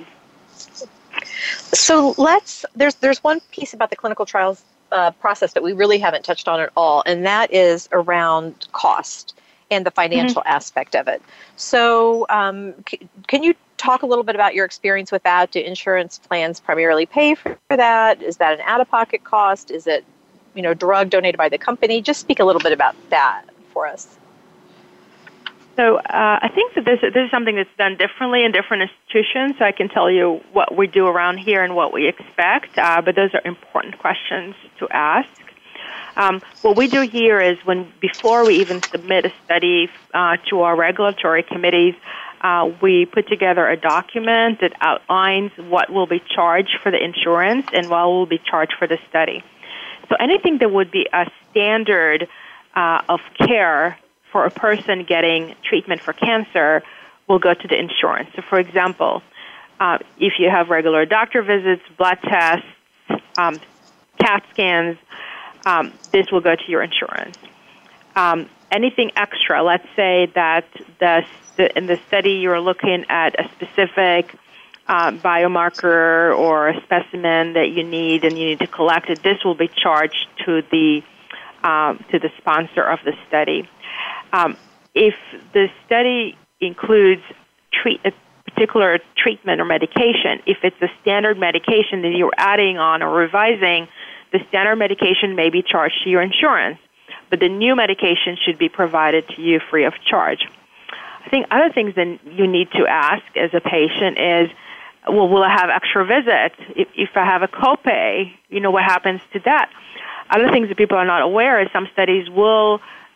So let's, there's there's one piece about the clinical trials uh, process that we really haven't touched on at all, and that is around cost and the financial mm-hmm. aspect of it. So um, c- can you talk a little bit about your experience with that? Do insurance plans primarily pay for that? Is that an out-of-pocket cost? Is it, you know, drug donated by the company? Just speak a little bit about that for us. So uh, I think that this, this is something that's done differently in different institutions. So I can tell you what we do around here and what we expect, uh, but those are important questions to ask. Um, what we do here is when before we even submit a study uh, to our regulatory committees, uh, we put together a document that outlines what will be charged for the insurance and what will be charged for the study. So anything that would be a standard uh, of care for a person getting treatment for cancer will go to the insurance. So, for example, uh, if you have regular doctor visits, blood tests, um, C A T scans, um, this will go to your insurance. Um, anything extra, let's say that the, the, in the study you're looking at a specific uh, biomarker or a specimen that you need and you need to collect it, this will be charged to the um, to the sponsor of the study. Um, if the study includes treat, a particular treatment or medication, if it's a standard medication that you're adding on or revising, the standard medication may be charged to your insurance, but the new medication should be provided to you free of charge. I think other things that you need to ask as a patient is, well, will I have extra visits? If, if I have a copay, you know, what happens to that? Other things that people are not aware is some studies will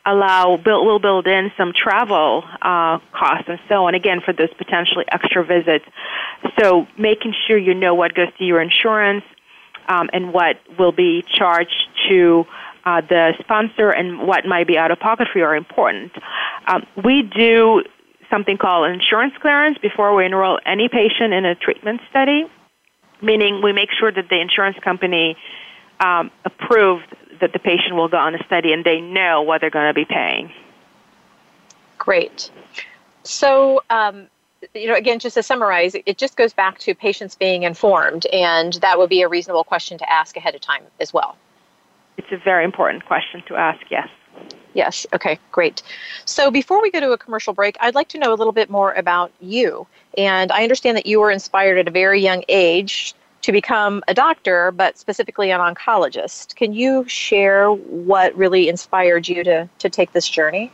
allow, build, we'll build in some travel uh, costs and so on, again, for those potentially extra visits. So making sure you know what goes to your insurance um, and what will be charged to uh, the sponsor and what might be out of pocket for you are important. Um, we do something called insurance clearance before we enroll any patient in a treatment study, meaning we make sure that the insurance company um, approved that the patient will go on the study and they know what they're going to be paying. Great. So, um, you know, again, just to summarize, it just goes back to patients being informed, and that would be a reasonable question to ask ahead of time as well. It's a very important question to ask, yes. Yes. Okay, great. So before we go to a commercial break, I'd like to know a little bit more about you. And I understand that you were inspired at a very young age to become a doctor, but specifically an oncologist. Can you share what really inspired you to, to take this journey?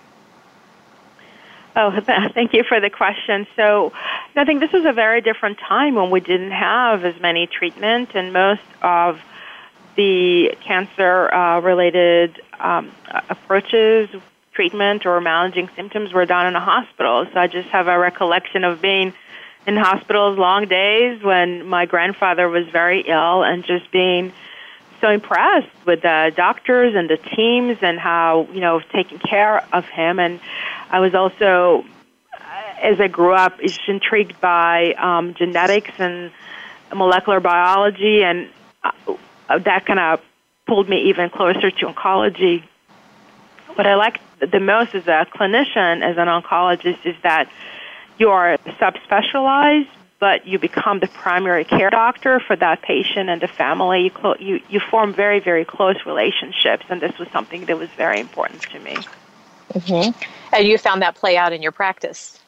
Oh, thank you for the question. So I think this was a very different time when we didn't have as many treatments, and most of the cancer-related uh, um, approaches, treatment, or managing symptoms were done in a hospital. So I just have a recollection of being in hospitals, long days when my grandfather was very ill, and just being so impressed with the doctors and the teams and how, you know, taking care of him. And I was also, as I grew up, just intrigued by um, genetics and molecular biology, and uh, that kind of pulled me even closer to oncology. What I like the most as a clinician, as an oncologist, is that you are subspecialized, but you become the primary care doctor for that patient and the family. You, clo- you you form very, very close relationships, and this was something that was very important to me. Mm-hmm. And you found that play out in your practice?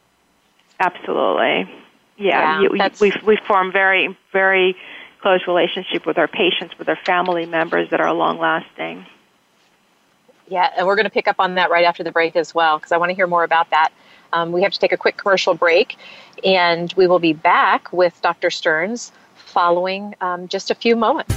Absolutely. Yeah, yeah you, we we form very, very close relationship with our patients, with our family members that are long-lasting. Yeah, and we're going to pick up on that right after the break as well, because I want to hear more about that. Um, we have to take a quick commercial break, and we will be back with Doctor Stearns following um, just a few moments.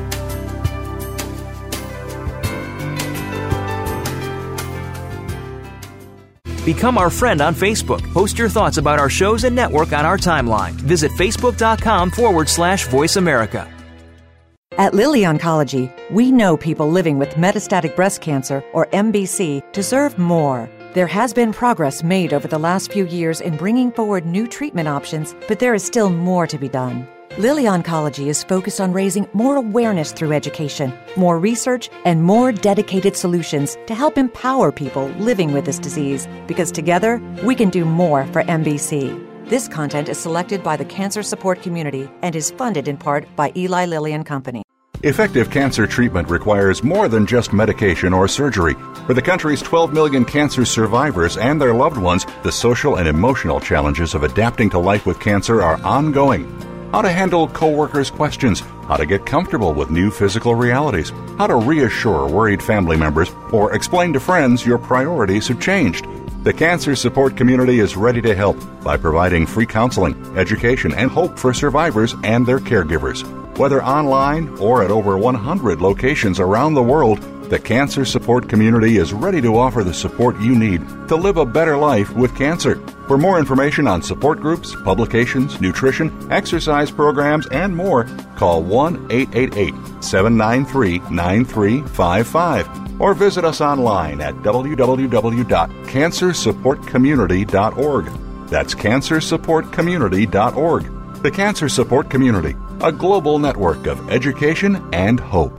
Become our friend on Facebook. Post your thoughts about our shows and network on our timeline. Visit facebook.com forward slash Voice America. At Lilly Oncology, we know people living with metastatic breast cancer, or M B C, deserve more. There has been progress made over the last few years in bringing forward new treatment options, but there is still more to be done. Lilly Oncology is focused on raising more awareness through education, more research, and more dedicated solutions to help empower people living with this disease, because together we can do more for M B C. This content is selected by the Cancer Support Community and is funded in part by Eli Lilly and Company. Effective cancer treatment requires more than just medication or surgery. For the country's twelve million cancer survivors and their loved ones, the social and emotional challenges of adapting to life with cancer are ongoing. How to handle coworkers' questions, how to get comfortable with new physical realities, how to reassure worried family members, or explain to friends your priorities have changed. The Cancer Support Community is ready to help by providing free counseling, education, and hope for survivors and their caregivers. Whether online or at over one hundred locations around the world, the Cancer Support Community is ready to offer the support you need to live a better life with cancer. For more information on support groups, publications, nutrition, exercise programs, and more, call one eight eight eight, seven nine three, nine three five five or visit us online at w w w dot cancer support community dot org. That's cancer support community dot org. The Cancer Support Community, a global network of education and hope.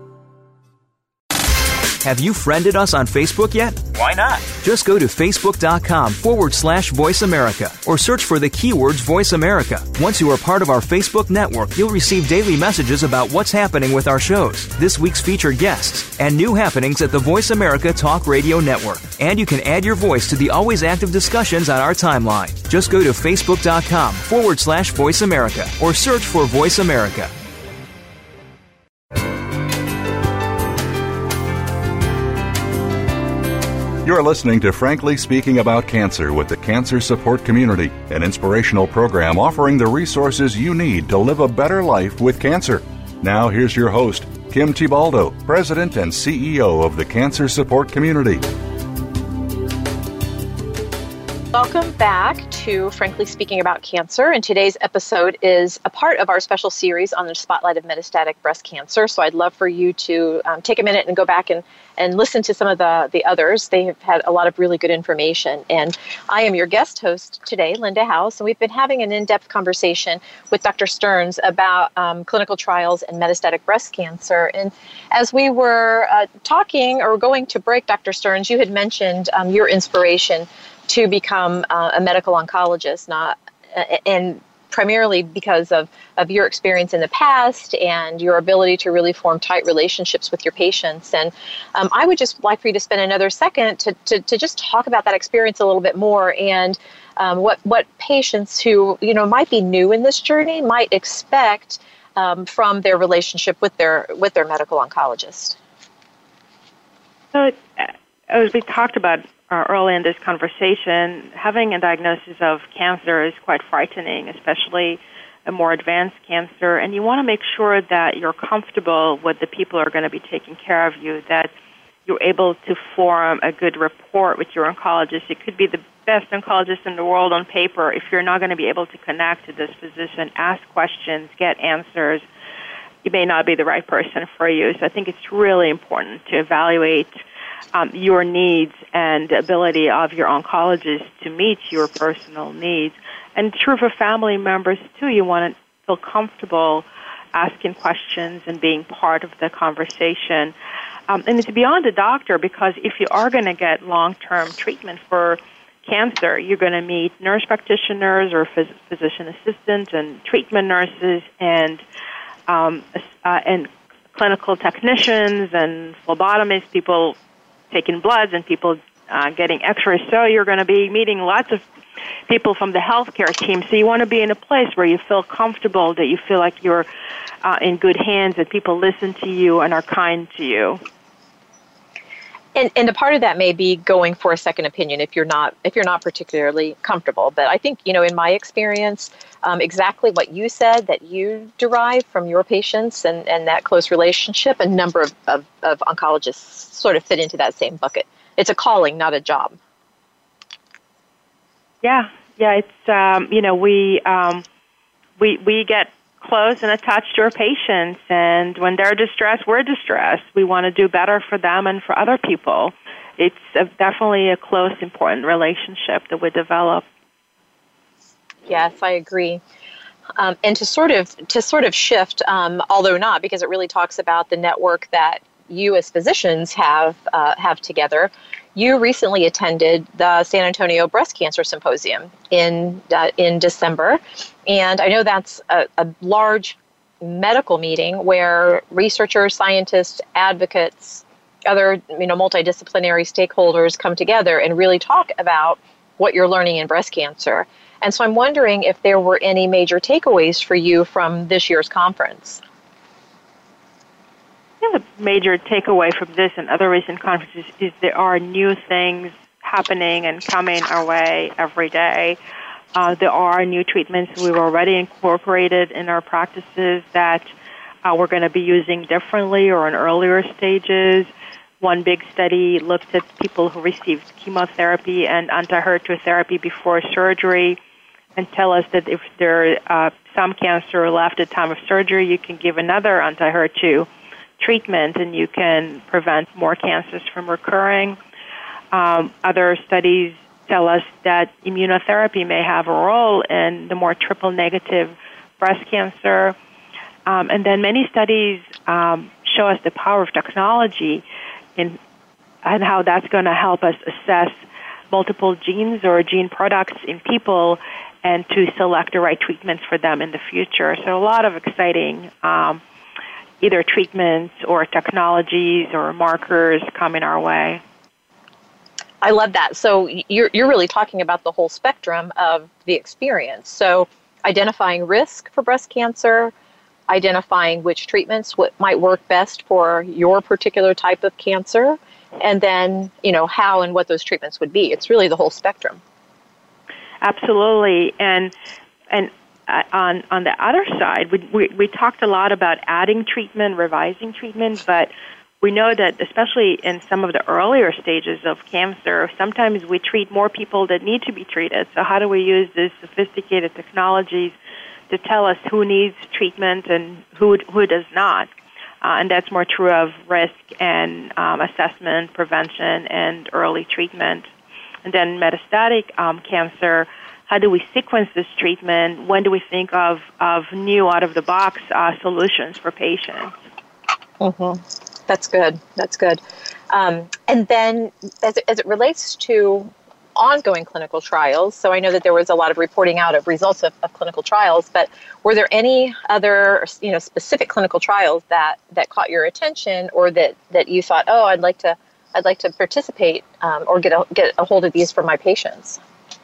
Have you friended us on Facebook yet? Why not? Just go to facebook.com forward slash Voice America or search for the keywords Voice America. Once you are part of our Facebook network, you'll receive daily messages about what's happening with our shows, this week's featured guests, and new happenings at the Voice America Talk Radio Network. And you can add your voice to the always active discussions on our timeline. Just go to facebook.com forward slash Voice America or search for Voice America. You're listening to Frankly Speaking About Cancer with the Cancer Support Community, an inspirational program offering the resources you need to live a better life with cancer. Now here's your host, Kim Tibaldo, President and C E O of the Cancer Support Community. Welcome back to Frankly Speaking About Cancer, and today's episode is a part of our special series on the spotlight of metastatic breast cancer. So I'd love for you to um, take a minute and go back and, and listen to some of the, the others. They have had a lot of really good information. And I am your guest host today, Linda House, and we've been having an in-depth conversation with Doctor Stearns about um, clinical trials and metastatic breast cancer. And as we were uh, talking or going to break, Doctor Stearns, you had mentioned um, your inspiration to become uh, a medical oncologist, not uh, and primarily because of, of your experience in the past and your ability to really form tight relationships with your patients. And um, I would just like for you to spend another second to, to, to just talk about that experience a little bit more and um, what, what patients who, you know, might be new in this journey might expect um, from their relationship with their with their medical oncologist. So, as we talked about Uh, early in this conversation, having a diagnosis of cancer is quite frightening, especially a more advanced cancer, and you want to make sure that you're comfortable with the people who are going to be taking care of you, that you're able to form a good rapport with your oncologist. It could be the best oncologist in the world on paper. If you're not going to be able to connect to this physician, ask questions, get answers, it may not be the right person for you. So I think it's really important to evaluate Um, your needs and the ability of your oncologist to meet your personal needs. And true for family members, too. You want to feel comfortable asking questions and being part of the conversation. Um, and it's beyond the doctor, because if you are going to get long-term treatment for cancer, you're going to meet nurse practitioners or phys- physician assistants and treatment nurses and um, uh, and clinical technicians and phlebotomists, people taking bloods and people uh, getting x-rays. So you're going to be meeting lots of people from the healthcare team. So you want to be in a place where you feel comfortable, that you feel like you're uh, in good hands, that people listen to you and are kind to you. And, and a part of that may be going for a second opinion if you're not if you're not particularly comfortable. But I think, you know, in my experience, um, exactly what you said, that you derive from your patients and, and that close relationship, a number of, of, of oncologists sort of fit into that same bucket. It's a calling, not a job. Yeah, yeah. It's um, you know we um, we we get close and attached to our patients, and when they're distressed, we're distressed. We want to do better for them and for other people. It's a, definitely a close, important relationship that we develop. Yes, I agree. Um, and to sort of to sort of shift, um, although not, because it really talks about the network that you as physicians have uh, have together. You recently attended the San Antonio Breast Cancer Symposium in uh, in December, and I know that's a, a large medical meeting where researchers, scientists, advocates, other you know multidisciplinary stakeholders come together and really talk about what you're learning in breast cancer. And so I'm wondering if there were any major takeaways for you from this year's conference. The major takeaway from this and other recent conferences is there are new things happening and coming our way every day. Uh, there are new treatments we've already incorporated in our practices that uh, we're going to be using differently or in earlier stages. One big study looked at people who received chemotherapy and anti-H E R two therapy before surgery and tell us that if there are uh, some cancer left at time of surgery, you can give another anti-H E R two treatment and you can prevent more cancers from recurring. Um, other studies tell us that immunotherapy may have a role in the more triple-negative breast cancer. Um, and then many studies um, show us the power of technology in, and how that's going to help us assess multiple genes or gene products in people and to select the right treatments for them in the future. So a lot of exciting um, either treatments or technologies or markers coming our way. I love that. So you're you're really talking about the whole spectrum of the experience. So identifying risk for breast cancer, identifying which treatments what might work best for your particular type of cancer, and then, you know, how and what those treatments would be. It's really the whole spectrum. Absolutely. And and uh, on on the other side, we, we we talked a lot about adding treatment, revising treatment, but we know that especially in some of the earlier stages of cancer, sometimes we treat more people that need to be treated. So how do we use these sophisticated technologies to tell us who needs treatment and who who does not? Uh, and that's more true of risk and um, assessment, prevention, and early treatment. And then metastatic um, cancer, how do we sequence this treatment? When do we think of, of new out-of-the-box uh, solutions for patients? Mm-hmm. That's good. That's good. Um, and then as it, as it relates to ongoing clinical trials, so I know that there was a lot of reporting out of results of, of clinical trials, but were there any other, you know, specific clinical trials that, that caught your attention, or that, that you thought, oh, I'd like to I'd like to participate um, or get a, get a hold of these for my patients?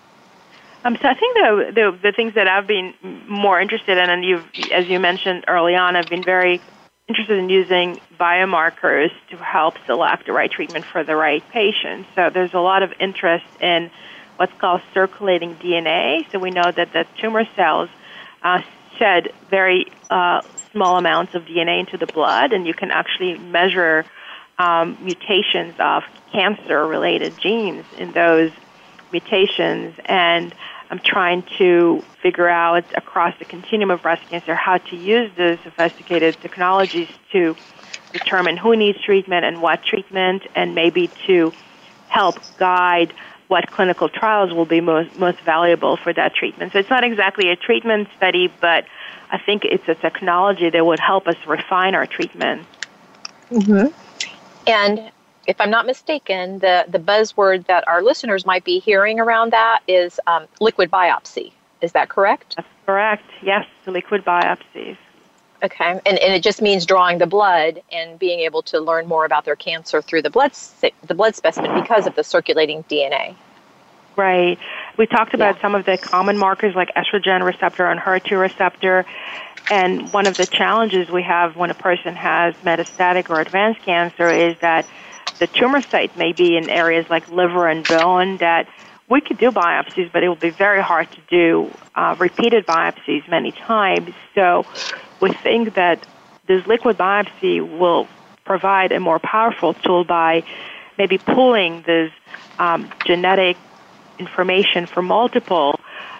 Um, so I think the, the the things that I've been more interested in, and you've, as you mentioned early on, I've been very interested in using biomarkers to help select the right treatment for the right patient. So there's a lot of interest in what's called circulating D N A. So we know that the tumor cells uh, shed very uh, small amounts of D N A into the blood, and you can actually measure um, mutations of cancer-related genes in those mutations. And I'm trying to figure out across the continuum of breast cancer how to use the sophisticated technologies to determine who needs treatment and what treatment, and maybe to help guide what clinical trials will be most, most valuable for that treatment. So it's not exactly a treatment study, but I think it's a technology that would help us refine our treatment. Mm-hmm. And if I'm not mistaken, the, the buzzword that our listeners might be hearing around that is um, liquid biopsy. Is that correct? That's correct. Yes, the liquid biopsies. Okay. And, and it just means drawing the blood and being able to learn more about their cancer through the blood the blood specimen because of the circulating D N A. Right. We talked about yeah. some of the common markers like estrogen receptor and H E R two receptor. And one of the challenges we have when a person has metastatic or advanced cancer is that the tumor site may be in areas like liver and bone that we could do biopsies, but it will be very hard to do uh, repeated biopsies many times. So we think that this liquid biopsy will provide a more powerful tool by maybe pooling this um, genetic information from multiple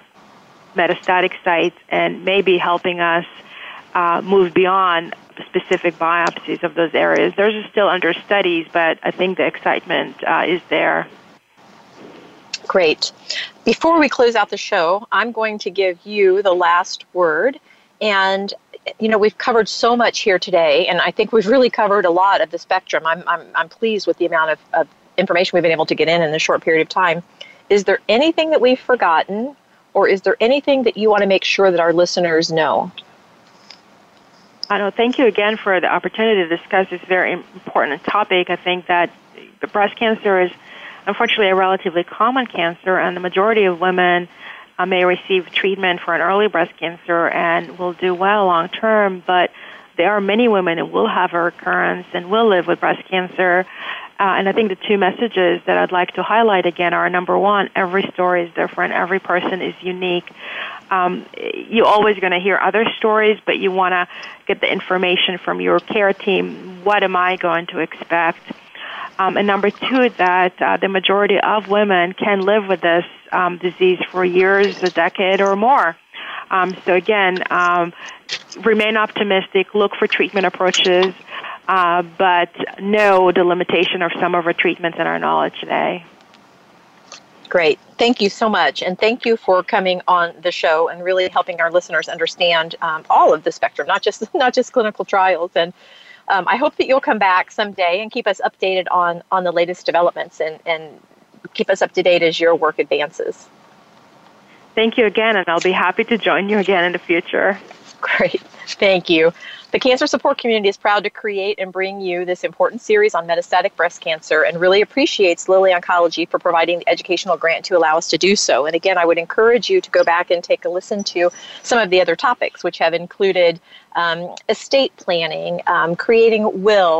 metastatic sites and maybe helping us uh, move beyond specific biopsies of those areas. Those are still under studies, but I think the excitement uh, is there. Great. Before we close out the show, I'm going to give you the last word. And, you know, we've covered so much here today, and I think we've really covered a lot of the spectrum. I'm I'm, I'm pleased with the amount of, of information we've been able to get in in a short period of time. Is there anything that we've forgotten, or is there anything that you want to make sure that our listeners know? I know. Thank you again for the opportunity to discuss this very important topic. I think that breast cancer is unfortunately a relatively common cancer, and the majority of women uh, may receive treatment for an early breast cancer and will do well long term, but there are many women who will have a recurrence and will live with breast cancer. Uh, and I think the two messages that I'd like to highlight again are, number one, every story is different. Every person is unique. Um, you're always going to hear other stories, but you want to get the information from your care team. What am I going to expect? Um, and number two, that uh, the majority of women can live with this um, disease for years, a decade, or more. Um, so again, um, remain optimistic, look for treatment approaches, uh, but know the limitation of some of our treatments and our knowledge today. Great. Thank you so much. And thank you for coming on the show and really helping our listeners understand um, all of the spectrum, not just not just clinical trials. And um, I hope that you'll come back someday and keep us updated on, on the latest developments and, and keep us up to date as your work advances. Thank you again, and I'll be happy to join you again in the future. Great. Thank you. The Cancer Support Community is proud to create and bring you this important series on metastatic breast cancer and really appreciates Lilly Oncology for providing the educational grant to allow us to do so. And again, I would encourage you to go back and take a listen to some of the other topics, which have included um, estate planning, um, creating wills,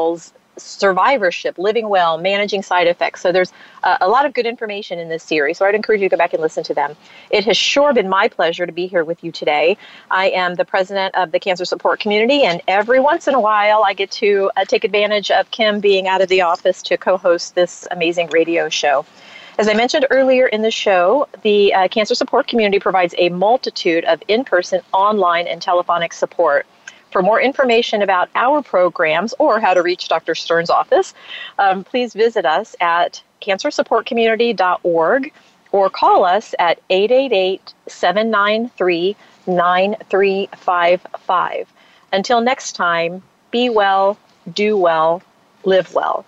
survivorship, living well, managing side effects. So there's uh, a lot of good information in this series. So I'd encourage you to go back and listen to them. It has sure been my pleasure to be here with you today. I am the president of the Cancer Support Community, and every once in a while I get to uh, take advantage of Kim being out of the office to co-host this amazing radio show. As I mentioned earlier in the show, the uh, Cancer Support Community provides a multitude of in-person, online, and telephonic support. For more information about our programs or how to reach Doctor Stern's office, um, please visit us at cancer support community dot org or call us at eight eight eight, seven nine three, nine three five five. Until next time, be well, do well, live well.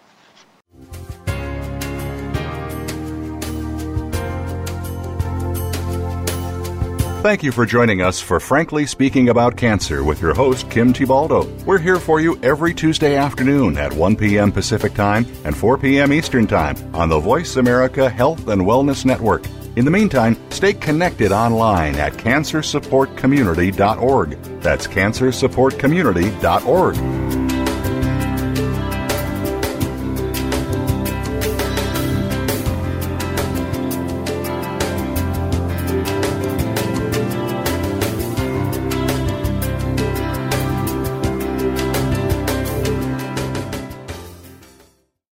Thank you for joining us for Frankly Speaking About Cancer with your host, Kim Thiboldeaux. We're here for you every Tuesday afternoon at one p.m. Pacific Time and four p.m. Eastern Time on the Voice America Health and Wellness Network. In the meantime, stay connected online at cancer support community dot org. That's cancer support community dot org.